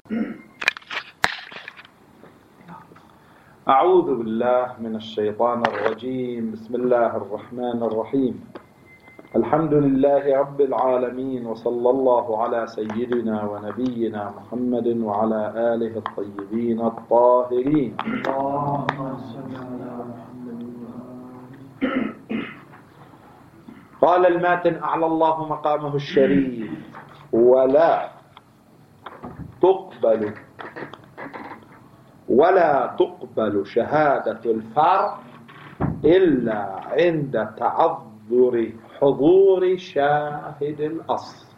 أعوذ بالله من الشيطان الرجيم. بسم الله الرحمن الرحيم. الحمد لله رب العالمين، وصلى الله على سيدنا ونبينا محمد وعلى آله الطيبين الطاهرين. قال الماتن أعلى الله مقامه الشريف: ولا تقبل شهادة الفرع إلا عند تعذر حضور شاهد الأصل.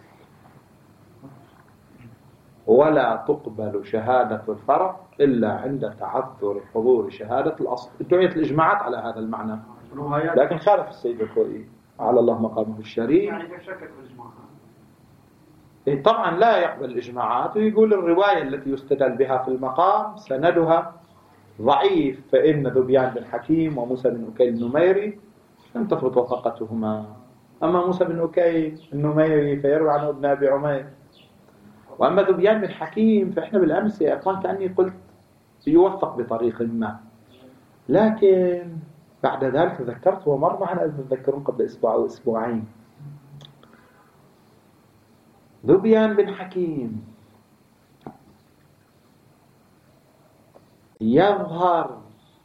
ولا تقبل شهادة الفرع إلا عند تعذر حضور شهادة الأصل. ادعيت الإجماعات على هذا المعنى، لكن خالف السيد الخوئي على الله مقامه الشريف. يعني كيف شكك في الإجماعات؟ طبعا لا يقبل الإجماعات، ويقول الرواية التي يستدل بها في المقام سندها ضعيف، فإن ذبيان بن حكيم وموسى بن أكيل النميري لم تثبت وثاقتهما. أما موسى بن أكيل النميري فيروي عنه ابن أبي عمير، وأما ذبيان بن حكيم فإحنا بالأمس يا أخوان كأني قلت يوثق بطريق ما، لكن بعد ذلك تذكرت ومر معنا إذا تذكرون قبل أسبوع أو أسبوعين. ذبيان بن حكيم يظهر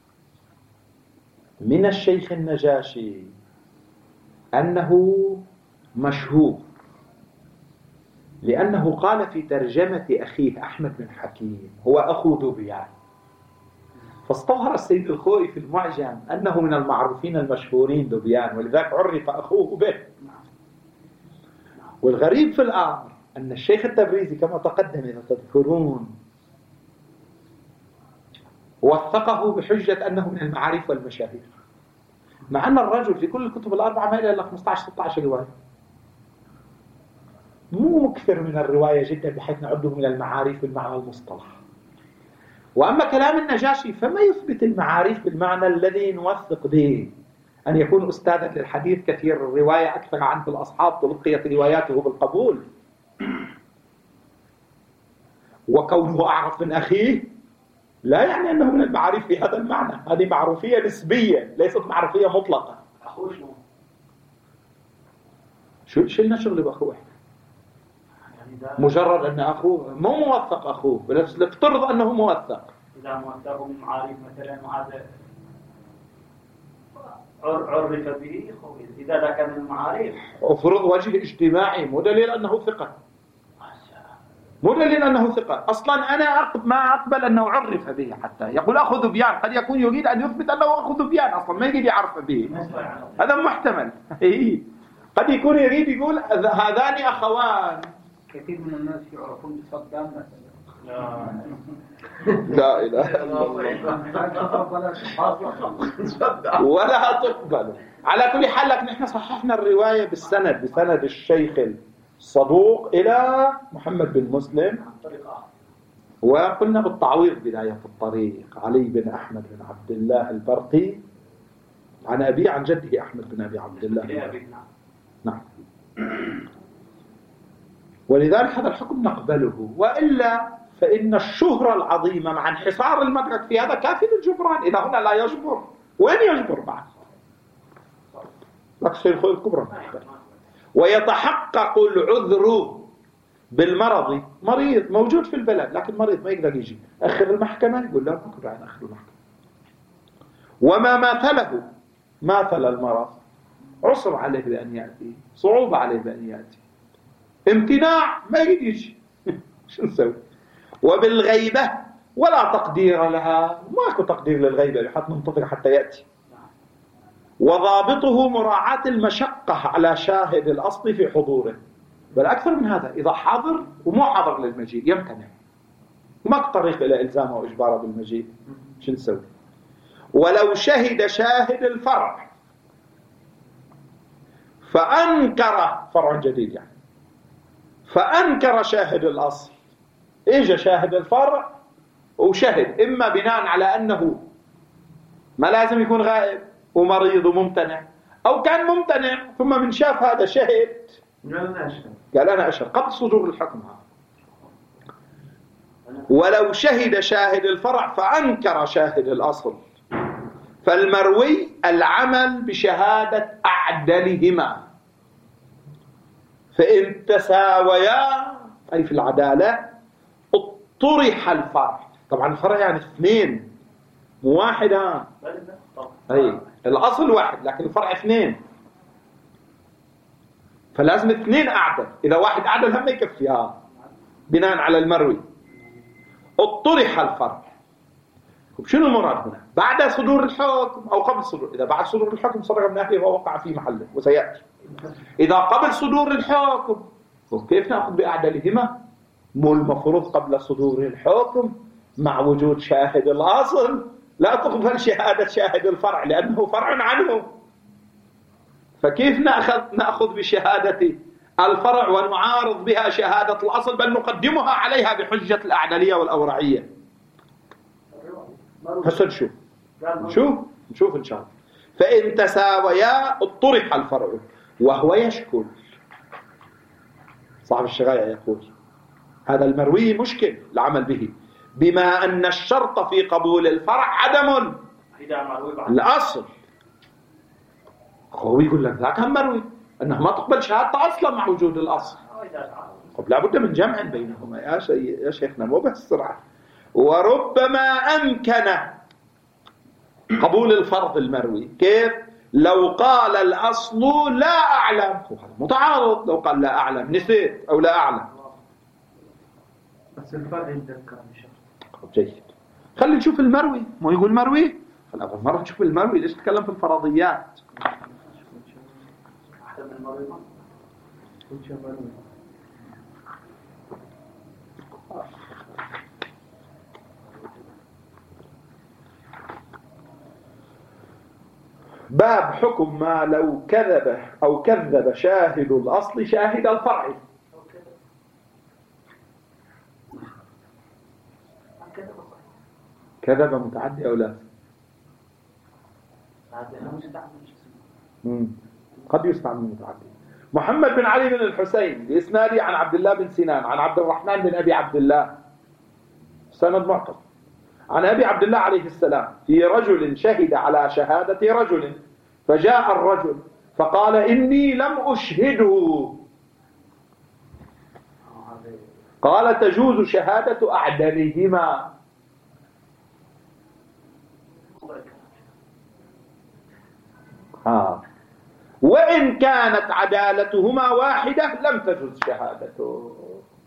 من الشيخ النجاشي أنه مشهور، لأنه قال في ترجمة أخيه أحمد بن حكيم هو أخو ذبيان، فاستظهر السيد الخوئي في المعجم أنه من المعروفين المشهورين ذبيان، ولذلك عرف أخوه به. والغريب في الأمر أن الشيخ التبريزي كما تقدم إذا تذكرون وثقه بحجة أنه من المعارف والمشاهير، مع أن الرجل في كل الكتب الأربعة ما إلا 15-16 رواية، مو مكثر من الرواية جدا بحيث نعده من المعارف بالمعنى المصطلح. وأما كلام النجاشي فما يثبت المعارف بالمعنى الذي نوثق به، أن يكون أستاذا للحديث كثير الرواية أكثر عنه الأصحاب تلقيت رواياته بالقبول، وكونه أعرف من أخيه لا يعني أنه من المعارف في هذا المعنى. هذه معروفية نسبية ليست معروفية مطلقة. أخوه شو لنا شغل بأخوه؟ يعني مجرد أن أخوه مو موثق أخوه، بس نفترض أنه موثق. إذا موثق من معارف مثلا وهذا عرف به، إذا ذا كان من المعارف أفرض وجه اجتماعي مو دليل أنه ثقة، مو دليل أنه ثقة. أصلا أنا ما أقبل أنه عرف به، حتى يقول أخو ذبيان قد يكون يريد أن يثبت أنه أخو ذبيان، أصلا ما يريد يعرف به، هذا محتمل. قد يكون يريد يقول هذان أخوان. كثير من الناس يعرفون بصدام مثلا. لا إله إلا الله. ولا تقبل. على كل حال لكن احنا صححنا الرواية بالسند، بسند الشيخ الصدوق إلى محمد بن مسلم، وقلنا بالتعويض بداية الطريق علي بن أحمد بن عبد الله البرقي عن أبي عن جده أحمد بن أبي عبد الله. نعم. ولذلك هذا الحكم نقبله، وإلا فإن الشهرة العظيمة مع انحصار المدرك في هذا كافي للجبران. إذا هنا لا يجبر وين يجبر بعد؟ لك شيء الكبرى. ويتحقق العذر بالمرض، مريض موجود في البلد لكن مريض ما يقدر يجي، أخر المحكمة يقول لا بكرة عن أخر المحكمة. وما ماثل المرض عسر عليه بأن يأتي، صعوبة عليه بأن يأتي، امتناع ما يريد يجي. شو نسوي؟ وبالغيبة ولا تقدير لها، ماكو تقدير للغيبة بحيث ننتظر حتى يأتي. وضابطه مراعاة المشقة على شاهد الأصل في حضوره، بل أكثر من هذا إذا حاضر ومو حاضر للمجيء يمتنع، ماكو طريق إلى إلزامه وإجباره بالمجيء. شو نسوي؟ ولو شهد شاهد الفرع فأنكر، فرع جديد يعني، فأنكر شاهد الأصل، إجا شاهد الفرع وشهد إما بناء على أنه ما لازم يكون غائب ومريض وممتنع، أو كان ممتنع ثم من شاف هذا شهد قال أنا أشهد قبل صدور الحكم. هذا ولو شهد شاهد الفرع فأنكر شاهد الأصل، فالمروي العمل بشهادة أعدلهما، فإن تساويا أي في العدالة اطرح الفرع. طبعا الفرع يعني اثنين مو واحد، أي الأصل واحد لكن الفرع اثنين، فلازم اثنين أعدل، إذا واحد أعدل هم يكفيها بناء على المروي. اطرح الفرع. شنو المراد هنا؟ بعد صدور الحكم أو قبل صدور؟ إذا بعد صدور الحكم صدر من أهله ووقع في محله وسيأتي. إذا قبل صدور الحكم كيف نأخذ بأعدلهما؟ مو المفروض قبل صدور الحكم مع وجود شاهد الأصل لا تقبل شهادة شاهد الفرع لأنه فرع عنه، فكيف نأخذ بشهادة الفرع ونعارض بها شهادة الأصل، بل نقدمها عليها بحجة الأعدلية والأورعية؟ هسه نشوف إن شاء الله. فإن تساويا اطرح الفرع، وهو يشكل. صاحب الشغاية يقول هذا المروي مشكل العمل به، بما أن الشرط في قبول الفرع عدم الأصل. هو يقول لك ذاك هم مروي أنه ما تقبل شهادته أصلا مع وجود الأصل. طب لابد من جمع بينهما يا شيخنا، مو بالسرعة. وربما أمكن قبول الفرض المروي. كيف؟ لو قال الأصل لا أعلم، متعارض. لو قال لا أعلم نسيت أو لا أعلم، بس الفرع يتذكر بشرط. جيد، خلي نشوف المروي. مو يقول مروي، أول مرة نشوف المروي. ليش تتكلم في الفرضيات؟ باب حكم ما لو كذب أو كذب شاهد الأصل شاهد الفرع. كذب متعدي أو لا؟ قد يستعمل متعدي. محمد بن علي بن الحسين بإسنادي عن عبد الله بن سنان عن عبد الرحمن بن أبي عبد الله، سند معقد، عن أبي عبد الله عليه السلام في رجل شهد على شهادة رجل، فجاء الرجل فقال إني لم أشهده، قال تجوز شهادة أعدلهما. وإن كانت عدالتهما واحدة لم تجوز شهادته.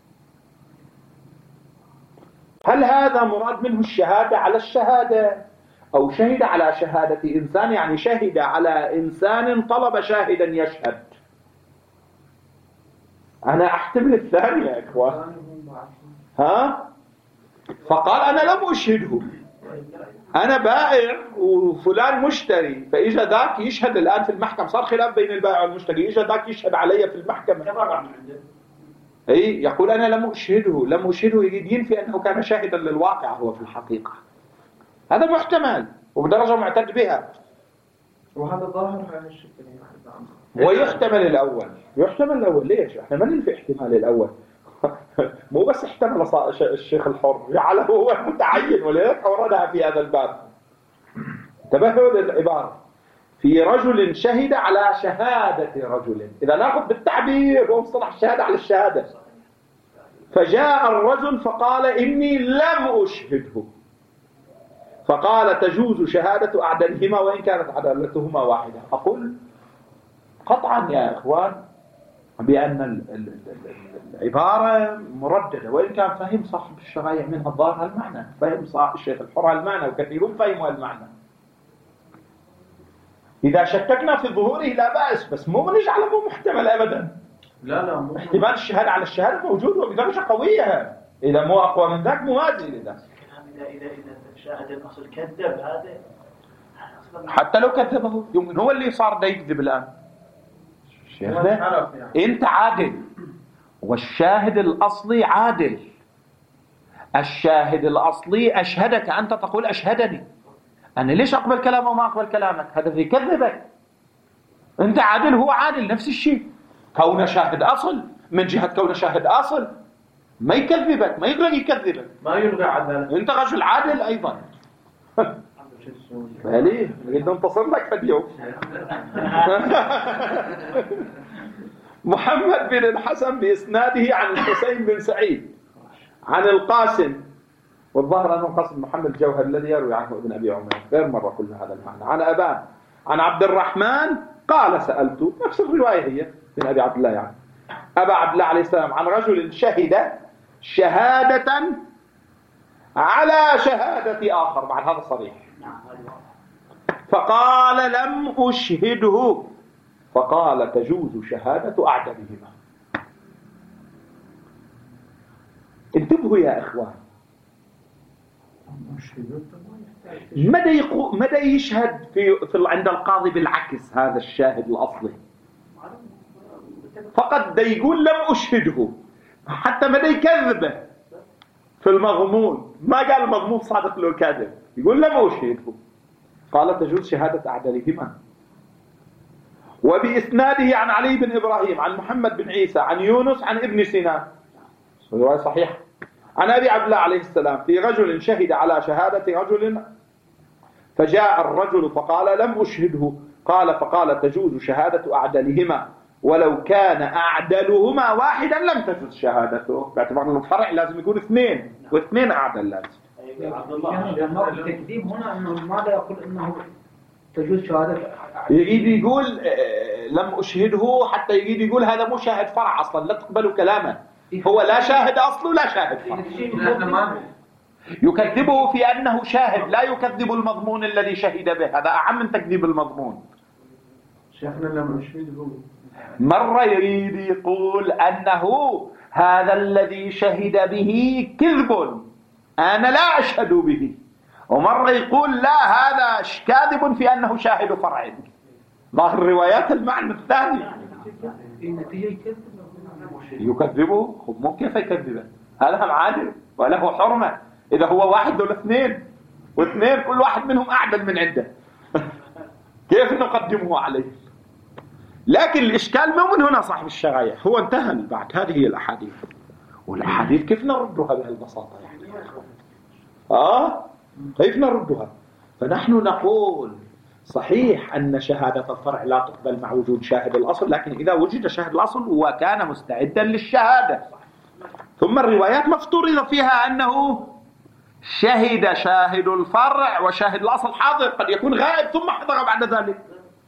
هل هذا مراد منه الشهادة على الشهادة، أو شهد على شهادة إنسان؟ يعني شهد على إنسان طلب شاهدا يشهد. أنا أحتمل الثاني يا إخوان. فقال أنا لم أشهده، أنا بائع وفلان مشتري، فإجا ذاك يشهد الآن في المحكمة، صار خلاف بين البائع والمشتري، إجا ذاك يشهد علي في المحكمة. أي يقول أنا لم أشهده يريد ينفي أنه كان شاهدا للواقع هو في الحقيقة. هذا محتمل وبدرجة معتد بها، وهذا ظاهر هذا الشكل. ويحتمل الأول. ليش؟ احنا ما ننفي احتمال الأول. مو بس احتمل الشيخ الحر، جعله هو المتعين، ولذلك أوردها في هذا الباب. انتبهوا للعبارة في رجل شهد على شهادة رجل، إذا نأخذ بالتعبير هو مصطلح الشهادة على الشهادة. فجاء الرجل فقال إني لم أشهده، فقال تجوز شهادة أعدلهما وإن كانت عدالتهما واحدة. أقول قطعا يا إخوان بأن العبارة مرددة، وإن كان فهم صاحب الشرايع منها الظاهر المعنى، فهم صاحب الشيخ الحر المعنى، وكثيرون فهموا المعنى. إذا شككنا في ظهوره لا بأس، بس مو نجعله محتمل أبدا. لا احتمال الشهادة على الشهادة موجود وبدرجة قوية، إذا مو أقوى من ذاك موازي لذاك. إذا شاهد الأصل كذب، هذا حتى لو كذبه يمكن هو اللي صار دا يكذب الآن. أنت عادل والشاهد الأصلي عادل. الشاهد الأصلي أشهدك، أنت تقول أشهدني، أنا ليش أقبل كلامه وما أقبل كلامك؟ هذا في كذبك. أنت عادل هو عادل، نفس الشيء. كون شاهد أصل من جهة كون شاهد أصل، ما يكذبك، ما يقدر يكذبك، ما يلغي عدالة. انت رجل عادل ايضا. فليه نريد ننتصر لك في اليوم. محمد بن الحسن بإسناده عن الحسين بن سعيد عن القاسم، والظاهر أنه القاسم محمد الجوهر الذي يروي عنه ابن أبي عمر غير مرة كل هذا المعنى، عن أبان عن عبد الرحمن قال سألت، نفس الرواية هي من أبي عبد الله يعني أبا عبد الله عليه السلام، عن رجل شهد شهادة على شهادة آخر، بعد هذا صريح، فقال لم أشهده، فقال تجوز شهادة أعدلهما. انتبهوا يا إخوان، مدى يشهد عند القاضي بالعكس هذا الشاهد الأصلي، فقد يقول لم أشهده، حتى مدى يكذبه في المضمون، ما قال المضمون صادق له كاذب، يقول لم أشهده، قال تجوز شهادة أعدلهما. وبإسناده عن علي بن إبراهيم عن محمد بن عيسى عن يونس عن ابن سينان، رواية صحيحة، عن أبي عبد الله عليه السلام في رجل شهد على شهادة رجل، فجاء الرجل فقال لم أشهده، فقال تجوز شهادة أعدلهما، ولو كان أعدلهما واحدا لم تجوز شهادته، باعتبار أن الفرع لازم يكون اثنين، واثنين أعدل لازم. يعني التكذيب هنا أنه ماذا يقول أنه تجوز شهادة، يريد يقول لم أشهده، حتى يريد يقول هذا مو شاهد فرع أصلا، لا تقبلوا كلامه، هو لا شاهد أصله لا شاهد فرع، يكذبه في أنه شاهد، لا يكذب المضمون الذي شهد به، هذا أعم من تكذيب المضمون. شيخنا لم أشهده، مرة يريد يقول أنه هذا الذي شهد به كذب أنا لا أشهد به، ومرة يقول لا هذا كاذب في أنه شاهد فرع. ظاهر الروايات المعنى الثاني يكذبه، مو كيف يكذبه، هذا عادل وله حرمة، إذا هو واحد ولا اثنين، واثنين كل واحد منهم أعدل من عنده كيف نقدمه عليه؟ لكن الإشكال مو من هنا صاحب الشرايع، هو انتهى بعد هذه الأحاديث، والأحاديث كيف نردها بهالبساطة يعني؟ كيف نردها؟ فنحن نقول صحيح أن شهادة الفرع لا تقبل مع وجود شاهد الأصل، لكن إذا وجد شاهد الأصل وكان مستعدا للشهادة، ثم الروايات مفترض فيها أنه شهد شاهد الفرع وشاهد الأصل حاضر، قد يكون غائب ثم حضر بعد ذلك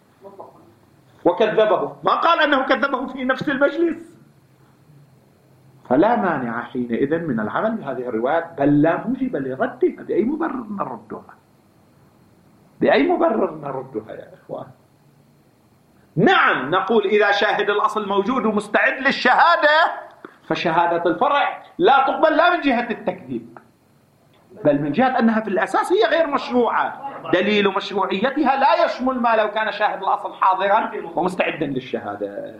وكذبه، ما قال أنه كذبه في نفس المجلس، فلا مانع حينئذ من العمل بهذه الروايات، بل لا موجب لردها. بأي مبرر نردها؟ بأي مبرر نردها يا إخوان؟ نعم نقول إذا شاهد الأصل موجود ومستعد للشهادة فشهادة الفرع لا تقبل، لا من جهة التكذيب بل من جهة أنها في الأساس هي غير مشروعة، دليل مشروعيتها لا يشمل ما لو كان شاهد الأصل حاضرا ومستعدا للشهادة.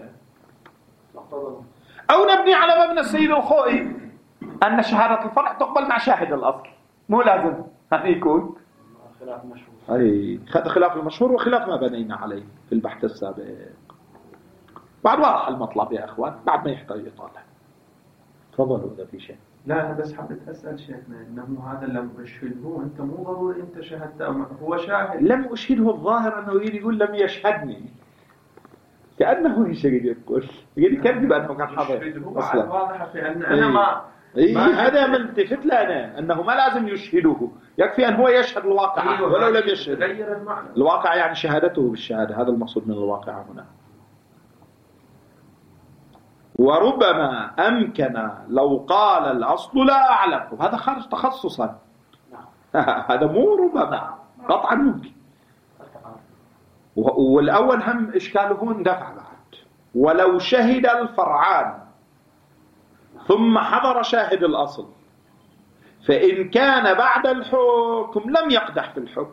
أو نبني على مبنى السيد الخوئي أن شهادة الفرع تقبل مع شاهد الأصل، مو لازم هذا يكون خلاف مشهور، هذا خلاف المشهور وخلاف ما بنينا عليه في البحث السابق. بعد واضح المطلب يا أخوان، بعد ما يحتاج يطالع. تفضلوا إذا في شيء. لا أنا بس حبيت أسأل شيخنا إنه هذا لم أشهده، أنت مو ضروري أنت شهدت أو هو شاهد. لم أشهده الظاهر أنه يقول لم يشهدني، كأنه يشهد يقول يكذب أنه كان حاضر أصلا. واضحة في أن أنا ما هذا من التفت لنا أنه ما لازم يشهده، يكفي أن هو يشهد الواقع ولو لم يشهد. الواقع يعني شهادته بالشهادة، هذا المقصود من الواقع هنا. وربما أمكن لو قال الأصل لا أعلم، هذا خارج تخصصا، هذا مو ربما، قطعا ممكن. والأول هم إشكاله اندفع بعد، ولو شهد الفرعان ثم حضر شاهد الأصل فإن كان بعد الحكم لم يقدح في الحكم،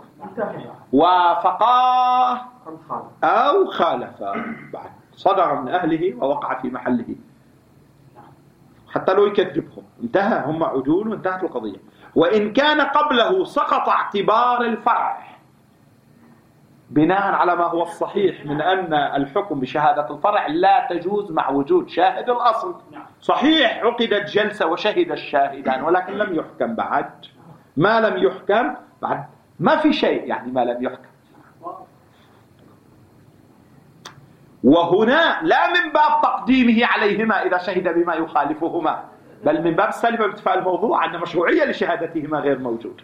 وافقاه أو خالفاه، بعد صدر من أهله ووقع في محله، حتى لو يكذبهم انتهى، هم عدول وانتهت القضية. وإن كان قبله سقط اعتبار الفرع، بناء على ما هو الصحيح من أن الحكم بشهادة الفرع لا تجوز مع وجود شاهد الأصل. صحيح عقدت جلسة وشهد الشاهدان ولكن لم يحكم بعد. ما لم يحكم بعد ما في شيء، يعني ما لم يحكم. وهنا لا من باب تقديمه عليهما إذا شهد بما يخالفهما، بل من باب السلب بارتفاع الموضوع أن مشروعية لشهادتهما غير موجودة.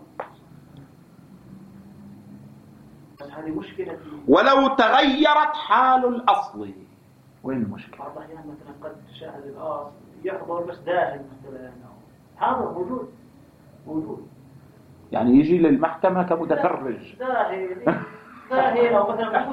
ولو تغيرت حال الأصل، وين المشكلة؟ بعض الأحيان مثلا قد شاهد الأصل يحضر بس داخل مثلا حاضر موجود يعني يجي للمحكمة كمتفرج داخل أو مثلا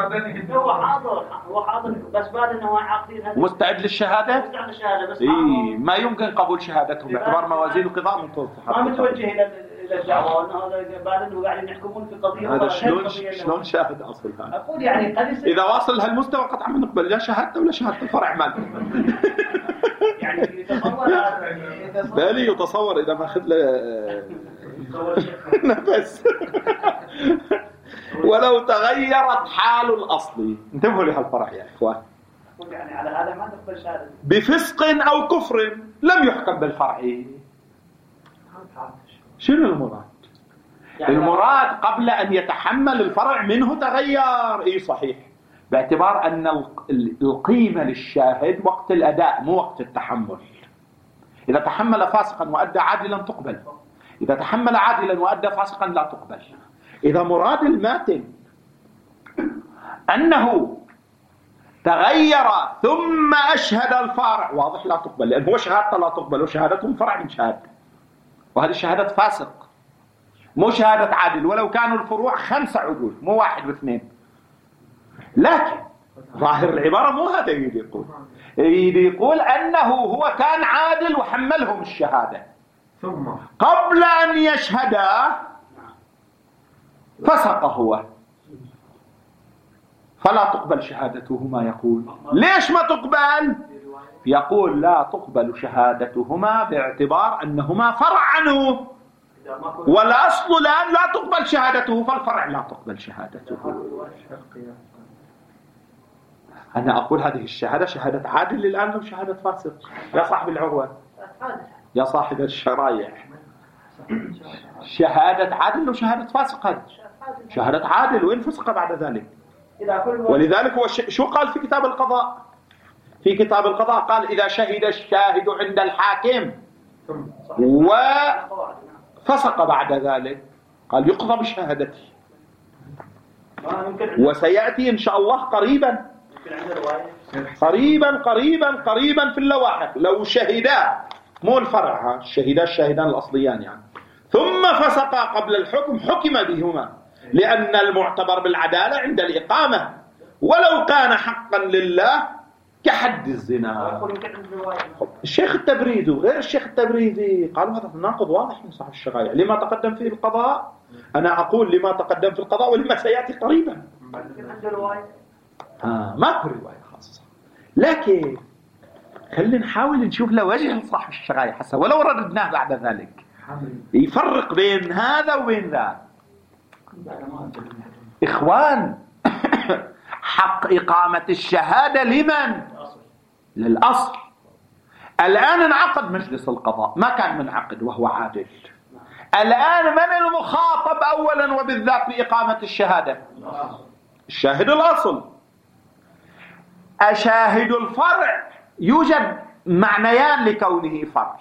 هو حاضر بس بعد أنه عاقدين مستعد للشهادة؟ مستعد للشهادة بس ما يمكن قبول شهادتهم باعتبار موازين القضاء منتظمة. ما متوجه إلى الدعوة أنه هذا بعد أنه قاعدين يحكمون في قضية. هذا شلون شاهد أصل هذا؟ أقول يعني إذا واصل هالمستوى قطعا بنقبل لا شهادته ولا شهادة الفرع مال. يعني يتصور بالي يتصور إذا ما أخذ له نفس. ولو تغيرت حال الأصل، انتبهوا لهالفرع يا إخوان، يعني على هذا ما تقبل شهادة بفسق أو كفر لم يحكم بالفرع. شنو المراد؟ المراد قبل أن يتحمل الفرع منه تغير. صحيح، باعتبار أن القيمة للشاهد وقت الأداء مو وقت التحمل. إذا تحمل فاسقا وأدى عادلا تقبل، إذا تحمل عادلا وأدى فاسقا لا تقبل. إذا مراد الماتن أنه تغير ثم أشهد الفارع، واضح لا تقبل، لأن هو شهادته لا تقبل وشهادتهم فرع من شهادته، وهذه شهادة فاسق مو شهادة عادل، ولو كانوا الفروع 5 عدول مو 1 و2. لكن ظاهر العبارة مو هذا يقول أنه هو كان عادل وحملهم الشهادة ثم قبل أن يشهدا فسق هو، فلا تقبل شهادتهما. يقول ليش ما تقبل؟ يقول لا تقبل شهادتهما باعتبار أنهما فرع عنه، والأصل الآن لا تقبل شهادته، فالفرع لا تقبل شهادته. أنا أقول هذه الشهادة شهادة عادل الآن أو شهادة فاسق؟ يا صاحب العروة، يا صاحب الشرايع، شهادة عادل وشهادة فاسق؟ هذه شهادة عادل، وين فسق بعد ذلك؟ ولذلك هو شو قال في كتاب القضاء؟ في كتاب القضاء قال إذا شهد الشاهد عند الحاكم وفسق بعد ذلك قال يقضى بشهادته. وسيأتي إن شاء الله قريبا في اللواحق لو شهدا، مو الفرع، الشهدان الأصليان يعني، ثم فسقا قبل الحكم حكم بهما، لأن المعتبر بالعدالة عند الإقامة، ولو كان حقا لله كحد الزنا. الشيخ التبريزي وغير الشيخ التبريزي قالوا هذا تناقض واضح من صاحب الشرايع. لما تقدم فيه القضاء، أنا أقول لما تقدم في القضاء ولما سيأتي قريبا. ماكو رواية خاصة، لكن خلينا نحاول نشوف له وجه لصاحب الشرايع حسن ولو رددناه بعد ذلك يفرق بين هذا وبين ذا. إخوان، حق إقامة الشهادة لمن؟ للأصل. الآن انعقد مجلس القضاء، ما كان منعقد وهو عادل. الآن من المخاطب أولا وبالذات بإقامة الشهادة؟ الشاهد الأصل. أشاهد الفرع يوجد معنيان لكونه فرع.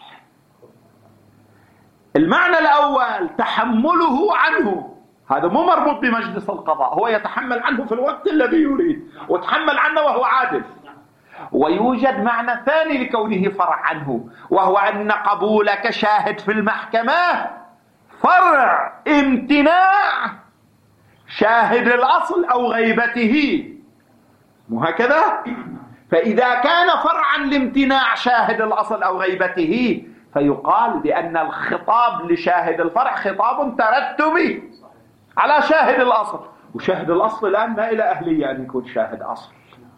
المعنى الأول تحمله عنه، هذا مو مربوط بمجلس القضاء، هو يتحمل عنه في الوقت الذي يريد وتحمل عنه وهو عادل. ويوجد معنى ثاني لكونه فرع عنه، وهو أن قبولك شاهد في المحكمة فرع امتناع شاهد الأصل أو غيبته، مو هكذا؟ فإذا كان فرعا لامتناع شاهد الأصل أو غيبته فيقال بأن الخطاب لشاهد الفرع خطاب ترتبي على شاهد الأصل، وشاهد الأصل الآن ما إلى أهلية أن يكون شاهد أصل.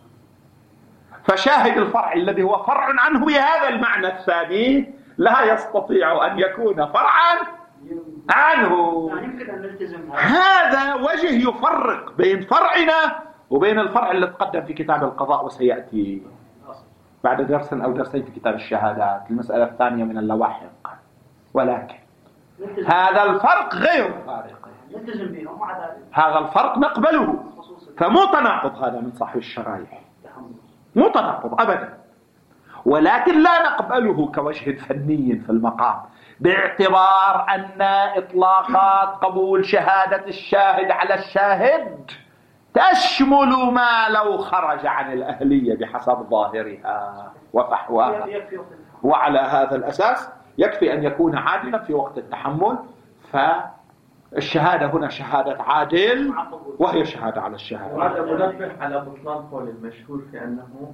فشاهد الفرع الذي هو فرع عنه بهذا المعنى الثاني لا يستطيع أن يكون فرعا عنه. يمكن أن نلتزم هذا وجه يفرق بين فرعنا وبين الفرع اللي تقدم في كتاب القضاء وسيأتي بعد درس أو درسين في كتاب الشهادات، المسألة الثانية من اللواحق. ولكن هذا الفرق غير فارق، نلتزم به ومع ذلك هذا الفرق نقبله، فمو تناقض هذا من صاحب الشرايح، مو تناقض أبدا، ولكن لا نقبله كوجه فني في المقام، باعتبار أن إطلاقات قبول شهادة الشاهد على الشاهد تشمل ما لو خرج عن الأهلية بحسب ظاهرها وفحواها، وعلى هذا الأساس يكفي أن يكون عادلا في وقت التحمل. فالشهادة هنا شهادة عادل وهي شهادة على الشهادة. وهذا منبه على بطلان قول المشهور في أنه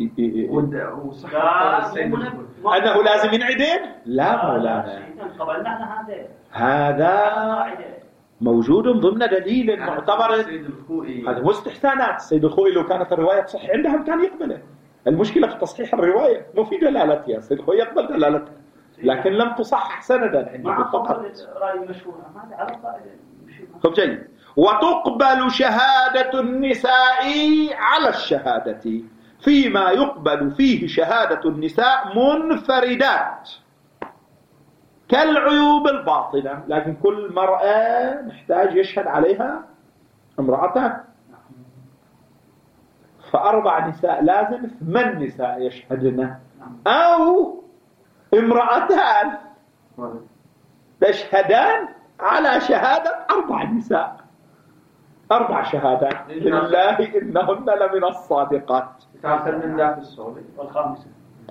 أنه لازم ينعدل. لا مولانا، هذا موجود ضمن دليل معتبر. هذا مستحسانات السيد الخوئي لو كانت الرواية تصح عندهم كان يقبله. المشكلة في تصحيح الرواية مو في دلالتها، السيد الخوئي يقبل دلالتها لكن لم تصحح سندا عندي فقط. طب جيد. وتقبل شهادة النساء على الشهادة فيما يقبل فيه شهادة النساء منفردات كالعيوب الباطنة، لكن كل مرأة محتاج يشهد عليها امرأتان، فأربع نساء لازم 8 نساء يشهدن، أو امرأتان تشهدان على شهادة 4 نساء، 4 شهادات لله إنهن لمن الصادقات. من ذات الصولي والخامسة.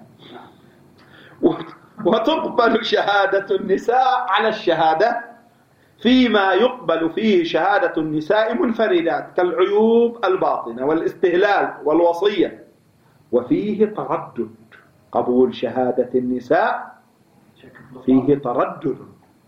وتقبل شهادة النساء على الشهادة فيما يقبل فيه شهادة النساء منفردات كالعيوب الباطنة والاستهلال والوصية، وفيه تردد. قبول شهادة النساء فيه تردد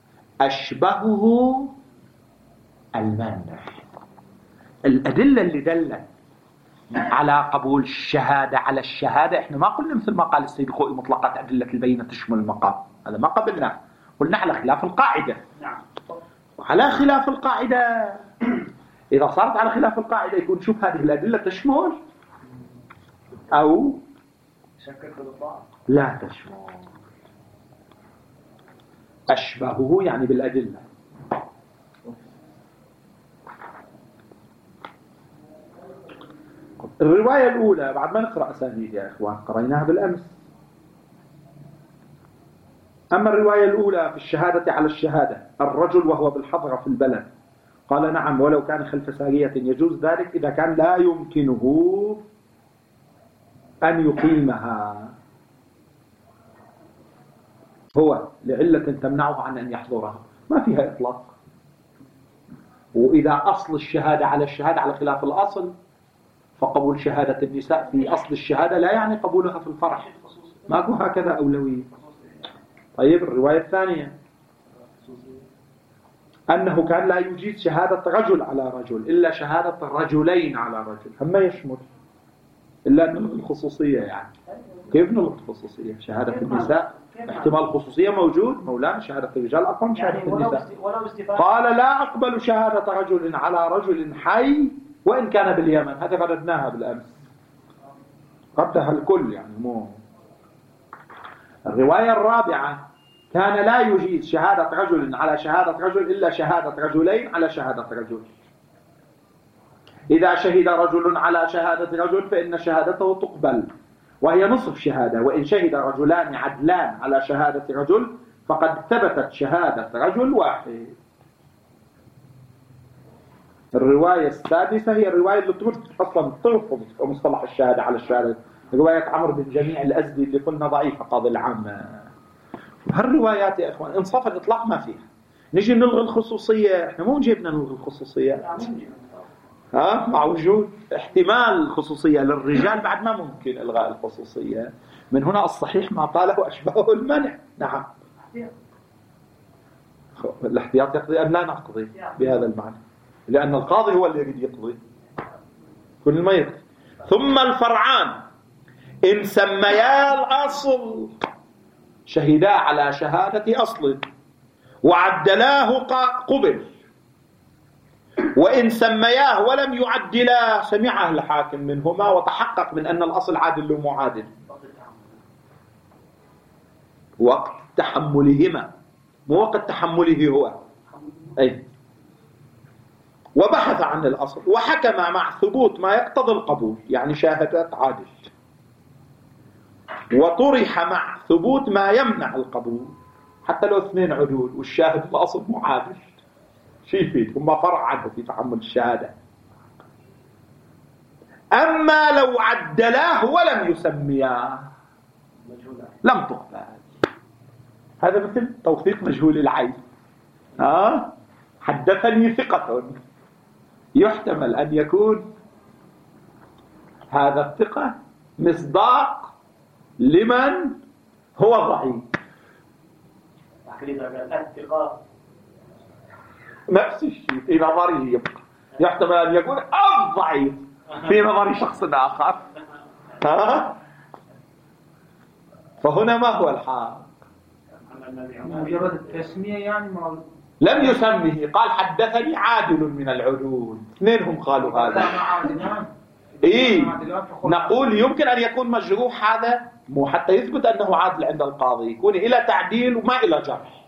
أشبهه المانع. الأدلة اللي دلت على قبول الشهادة على الشهادة، احنا ما قلنا مثل ما قال السيد الخوئي مطلقات أدلة البينة تشمل المقام، هذا ما قبلنا، قلنا على خلاف القاعدة. وعلى خلاف القاعدة إذا صارت على خلاف القاعدة يكون شوف هذه الأدلة تشمل أو لا تشمل. أشبهه يعني بالأدلة. الرواية الأولى بعد ما نقرأ أسانيد يا إخوان قرأناها بالأمس. أما الرواية الأولى في الشهادة على الشهادة، الرجل وهو بالحضرة في البلد قال نعم ولو كان خلف سارية يجوز ذلك إذا كان لا يمكنه أن يقيمها هو لعلة تمنعه عن أن يحضرها، ما فيها إطلاق. وإذا أصل الشهادة على الشهادة على خلاف الأصل، فقبول شهادة النساء في أصل الشهادة لا يعني قبولها في الفرع، ماكو هكذا أولوية. طيب الرواية الثانية أنه كان لا يجيز شهادة رجل على رجل إلا شهادة رجلين على رجل، هم يشمل إلا أنه الخصوصية. يعني كيف نلغي الخصوصية؟ شهادة النساء احتمال الخصوصية موجود مولانا، شهادة الرجال أقوم شهادة النساء. قال لا أقبل شهادة رجل على رجل حي وإن كان باليمن، هذا رددناها بالأمس، ردها الكل يعني مو. الرواية الرابعة كان لا يجيز شهادة رجل على شهادة رجل إلا شهادة رجلين على شهادة رجل. إذا شهد رجل على شهادة رجل فإن شهادته تقبل وهي نصف شهادة، وإن شهد رجلان عدلان على شهادة رجل فقد ثبتت شهادة رجل واحد. الرواية السادسة هي الرواية اللي أصلا ترفض مصطلح الشهادة على الشهادة، رواية عمرو بن جميع الأزدي اللي قلنا ضعيفة قاضي العامة. هالروايات يا إخوان إنصاف الإطلاق ما فيها. نجي نلغي الخصوصية، إحنا مو جيبنا نلغي الخصوصية، مع وجود احتمال الخصوصية للرجال بعد ما ممكن إلغاء الخصوصية. من هنا الصحيح ما قاله أشبهه المنع. نعم الاحتياط يقضي أم لا نقضي بهذا المعنى، لأن القاضي هو اللي يريد يقضي كل ما يقضي. ثم الفرعان إن سميا الأصل شهدا على شهادة أصل وعدلاه قبل، وإن سمياه ولم يعدلاه سمعه الحاكم منهما وتحقق من أن الأصل عادل ومعادل وقت تحملهما، مو وقت تحمله هو. أي وبحث عن الأصل وحكم مع ثبوت ما يقتضي القبول، يعني شاهدت عادل، وطرح مع ثبوت ما يمنع القبول حتى لو اثنين عدول والشاهد الأصل معادل، شو يفيد؟ هم فرع عنه في تحمل الشهادة. أما لو عدلاه ولم يسمياه لم تقبل. هذا مثل توثيق مجهول العين. حدثني ثقة، يحتمل أن يكون هذا الثقة مصداق لمن هو ضعيف. نفس الشيء في نظره يبقى يحتمل أن يكون ضعيف في نظر شخص آخر. فهنا ما هو الحال؟ مجرد التسمية يعني ما لم يسمه، قال حدثني عادل من العدول، اثنينهم قالوا هذا. نقول يمكن أن يكون مجروح هذا مو حتى يثبت أنه عادل عند القاضي، يكون إلى تعديل وما إلى جرح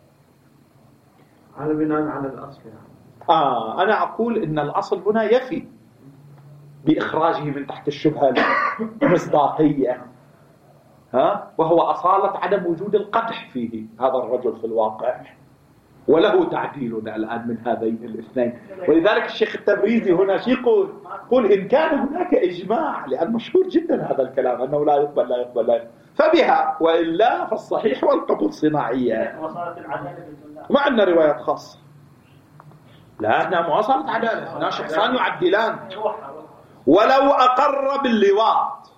على بناء على الأصل. أنا أقول إن الأصل هنا يفي بإخراجه من تحت الشبهة المصداقية، وهو أصالة عدم وجود القدح فيه هذا الرجل في الواقع، وله تعديلنا الآن من هذين الاثنين. ولذلك الشيخ التبريزي هنا شو يقول إن كان هناك إجماع، لأن مشهور جدا هذا الكلام أنه لا يقبل لا يقبل لا يقبل، فبها، وإلا فالصحيح والقبول صناعية. ما عندنا روايات خاصة، لا احنا مواصلة عدالة، هنا شخصان يعدلان. ولو أقر باللواط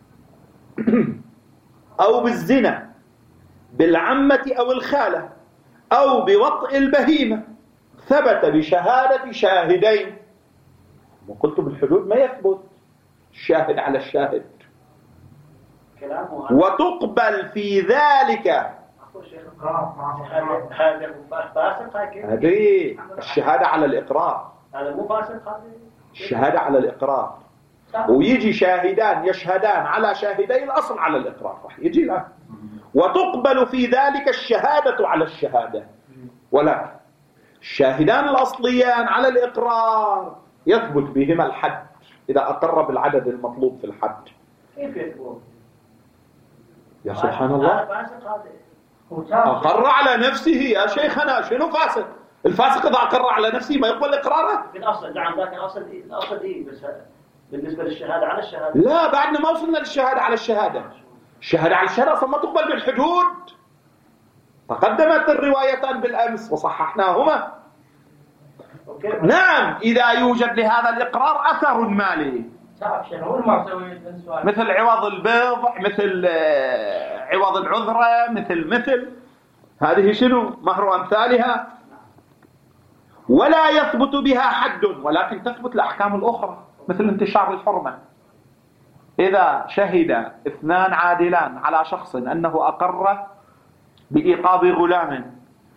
أو بالزنا بالعمة أو الخالة أو بوطء البهيمة ثبت بشهادة شاهدين. وقلت بالحدود ما يثبت الشاهد على الشاهد، وتقبل في ذلك هذه الشهادة على الإقرار، الشهادة على الإقرار، ويجي شاهدان يشهدان على شاهدين الأصل على الإقرار راح يجي له، وتقبل في ذلك الشهادة على الشهادة، ولكن الشاهدان الأصليان على الإقرار يثبت بهما الحد إذا أقر بالعدد المطلوب في الحد. كيف يثبت؟ يا سبحان الله، أقر على نفسه يا شيخنا. شنو فاسق؟ الفاسق إذا أقر على نفسه ما يقبل إقراره؟ في الأصل نعم، لكن الأصل إيه بس بالنسبة للشهادة على الشهادة؟ لا، بعدنا ما وصلنا للشهادة على الشهادة. الشهادة على الشهادة أصلا ما تقبل بالحدود. تقدمت الروايتان بالأمس وصححناهما. نعم، إذا يوجد لهذا الإقرار أثر مالي مثل عوض البضع، مثل عوض العذرة، مثل هذه شنو مهر أمثالها، ولا يثبت بها حد، ولكن تثبت الأحكام الأخرى مثل انتشار الحرمة. إذا شهد اثنان عادلان على شخص أنه أقر بإيقاظ غلام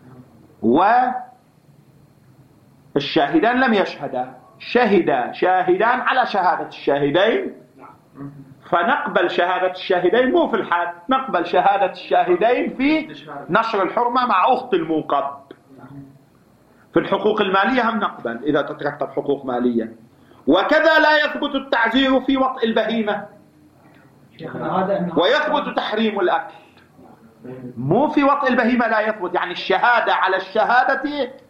والشاهدان لم يشهدا، شهد شاهدان على شهادة الشاهدين، فنقبل شهادة الشاهدين مو في الحد، نقبل شهادة الشاهدين في نشر الحرمة مع أخت الموقظ. في الحقوق المالية هم نقبل إذا تترتب حقوق مالية. وكذا لا يثبت التعزير في وطء البهيمة، ويثبت تحريم الأكل. مو في وطء البهيمة لا يثبت، يعني الشهادة على الشهادة.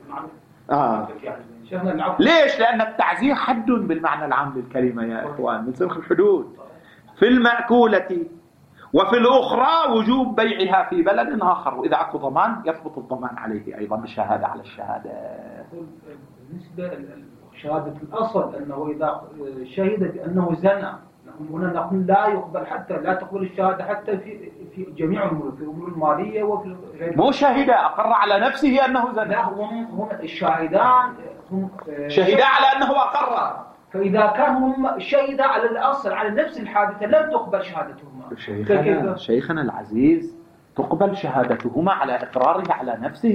ليش؟ لأن التعزير حد بالمعنى العام للكلمة يا إخوان، من سلخ الحدود. في المأكولة وفي الأخرى وجوب بيعها في بلد آخر، وإذا أكو ضمان يثبت الضمان عليه أيضا بالشهادة على الشهادة. بالنسبة لشهادة الأصل أنه إذا شهد بأنه زنى، هنا نقول لا يقبل، حتى لا تقبل الشهادة حتى في جميع الأمور، في الأمور المالية وفي غير. مو شهد أقر على نفسه أنه زنى، لا، هم الشاهدان هم شهدا على أنه أقر. فإذا كان هم شهدا على الأصل على نفس الحادثة لم تقبل شهادتهما. شيخنا العزيز، تقبل شهادتهما على إقراره على نفسه،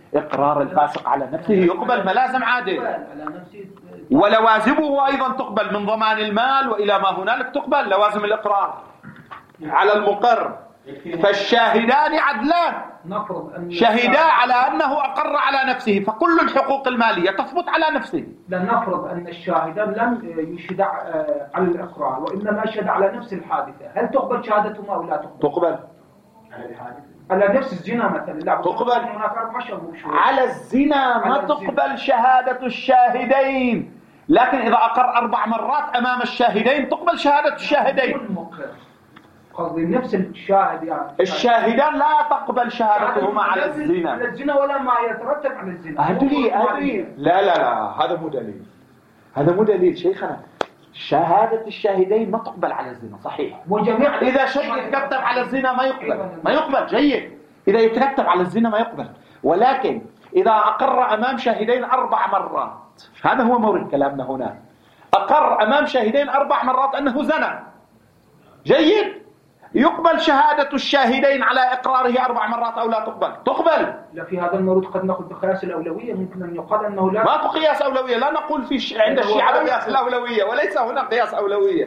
إقرار الفاسق على نفسه يقبل ملازم عادل، ولوازمه أيضا تقبل من ضمان المال وإلى ما هنالك تقبل لوازم الإقرار على المقر. فالشاهدان عدلان شهدا على أنه أقر على نفسه، فكل الحقوق المالية تثبت على نفسه. لنفرض أن الشاهدان لم يشهدا على الإقرار وإنما شهد على نفس الحادثة، هل تقبل شهادتهما أو لا تقبل؟ تقبل على نفس الزنا مثلا. لا تقبل على الزنا ما تقبل شهادة الشاهدين، لكن إذا أقر 4 مرات أمام الشاهدين تقبل شهادة الشاهدين. قصدي نفس الشاهد يعني الشاهدان لا تقبل شهادتهما على الزنا. على الزنا ولا ما يترتب على الزنا. أدري لا هذا مو دليل، هذا مو دليل شيخنا. شهادة الشاهدين ما تقبل على الزنا صحيح، وجميع إذا شيء يترتب على الزنا ما يقبل جيد، إذا يترتب على الزنا ما يقبل. ولكن إذا أقر أمام شاهدين 4 مرات، هذا هو مورد كلامنا هنا، أقر أمام شاهدين 4 مرات أنه زنا، جيد، يقبل شهادة الشاهدين على إقراره 4 مرات أو لا تقبل؟ تقبل. لا، في هذا المورد قد نأخذ بقياس الأولوية، ممكن أن يقال أنه لا. ما قياس أولوية، لا نقول في عند الشيعة قياس الأولوية، وليس هنا قياس أولوية.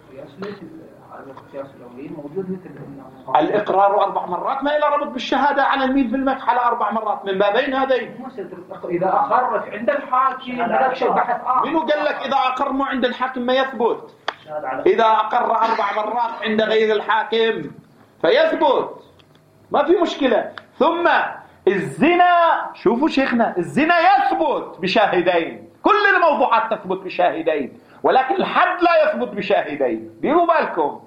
قياس الأولوية موجود مثل الإقرار 4 مرات ما إلى ربط بالشهادة على الميل في المدح على 4 مرات، من بابين هذين. إذا أقر عند الحاكم هذا شيء بحث آخر. منو قال لك إذا أقر مو عند الحاكم ما يثبت؟ إذا أقر 4 مرات عند غير الحاكم فيثبت، ما في مشكلة. ثم الزنا، شوفوا شيخنا، الزنا يثبت بشاهدين، كل الموضوعات تثبت بشاهدين، ولكن الحد لا يثبت بشاهدين. ديروا بالكم،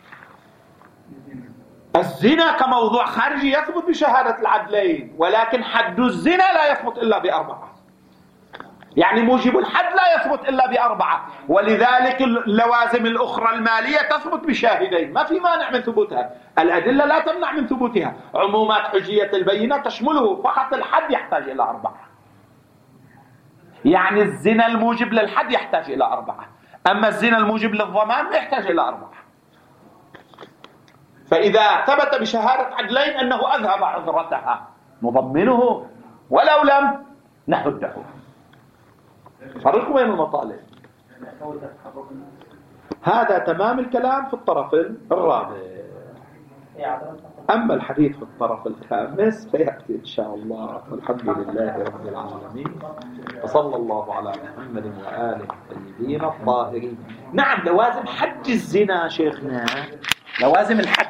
الزنا كموضوع خارجي يثبت بشهادة العدلين، ولكن حد الزنا لا يثبت إلا ب4، يعني موجب الحد لا يثبت إلا ب4، ولذلك اللوازم الأخرى المالية تثبت بشاهدين، ما في مانع من ثبوتها، الأدلة لا تمنع من ثبوتها. عمومات حجية البينة تشمله، فقط الحد يحتاج إلى 4، يعني الزنا الموجب للحد يحتاج إلى 4، أما الزنا الموجب للضمان لا يحتاج إلى 4. فإذا ثبت بشهادة عدلين أنه أذهب عذرتها نضمنه، ولو لم نحده. فرقوا بين المطالب. هذا تمام الكلام في الطرف الرابع. أما الحديث في الطرف الخامس فيأتي إن شاء الله. والحمد لله رب العالمين، وصلى الله على محمد وآله الطيبين الطاهرين. نعم، لوازم حد الزنا شيخنا، لوازم الحد